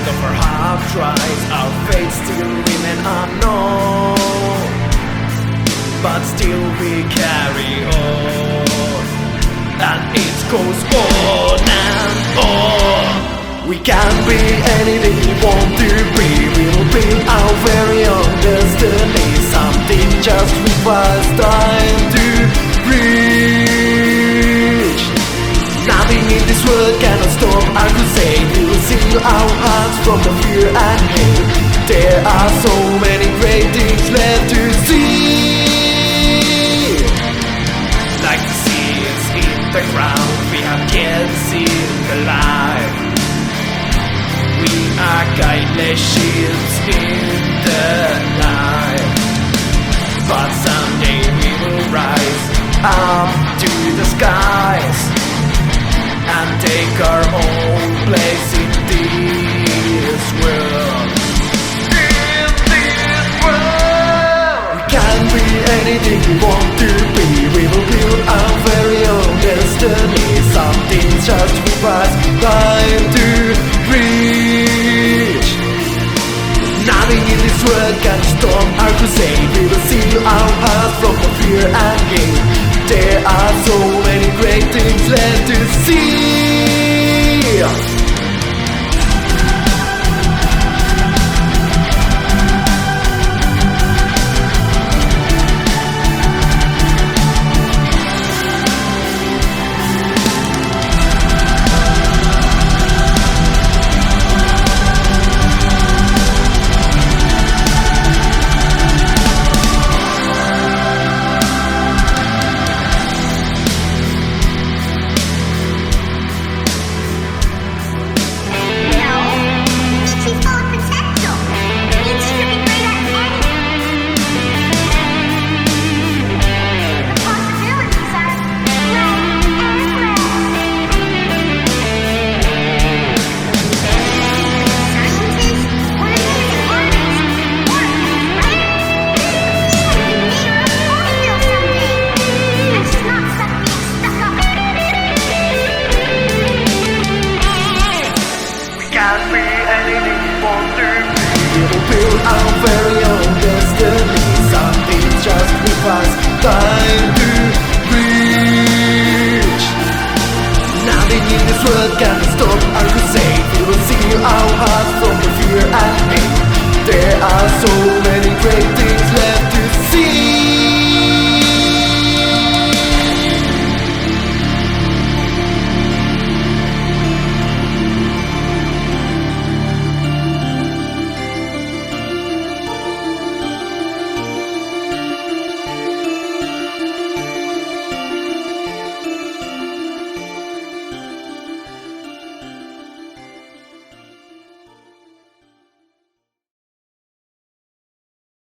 end of our half tries, our fate still remain unknown, but still we carry on, and it goes on and on. We can be anything we want to be. We'll build our very own destiny. Something just requires time to reach. Nothing in this world cannot stop our crusade. We will seal our hearts from the fear and hate. There are so many great things left to see, like the seeds in the ground we have yet seen alive. We are guideless ships in the night, but someday we will rise up to the skies and take our own place in this world. In this world, we can be anything we want to be. We will build our very own destiny. Something just requires time to reach. Nothing in this world can stop our crusade. We will seal our hearts from the fear and hate. There are so many great things left to see. We will build our very own destiny. Something just requires time to reach. Nothing in this world can stop our crusade. We will seal our hearts from the fear and hate. There are so